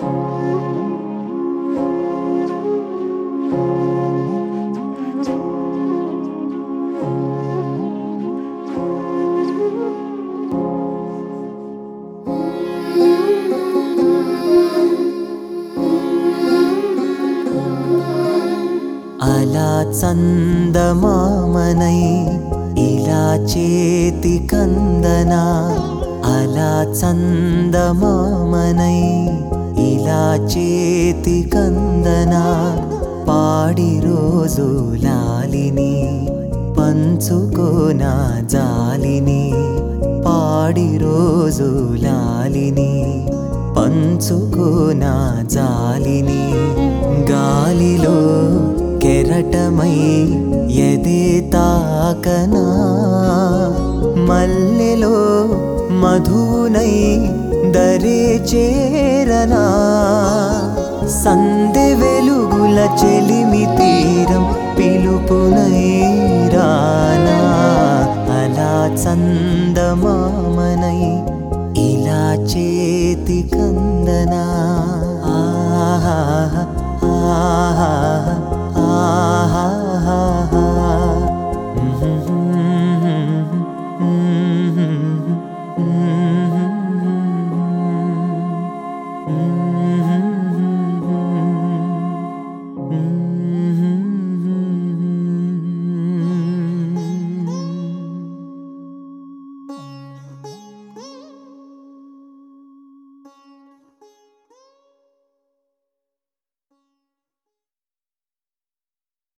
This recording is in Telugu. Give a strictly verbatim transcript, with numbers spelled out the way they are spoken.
అలా చందమామనై ఇలా చేతి కందనా అలా చందమామనై ఇలా చేతి కందనా పాడి రోజు లాలిని పంచుకోనా జాలిని పాడి రోజు లాలిని పంచుకోనా జాలిని గాలిలో కెరటమై ఎదే తాకనా మల్లెలో మధునై దరే చేరనా సందె వెలుగుల చెలిమి తీరం పిలుపునై